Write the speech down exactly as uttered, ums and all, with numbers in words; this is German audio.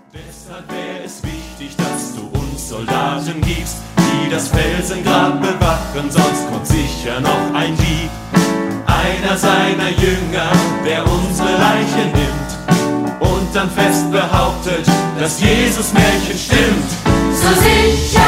Deshalb wäre es wichtig, dass du uns Soldaten gibst, die das Felsengrab bewachen, sonst kommt sicher noch ein Dieb. Einer seiner Jünger, der unsere Leiche nimmt und dann fest behauptet, dass Jesus Märchen stimmt. So sicher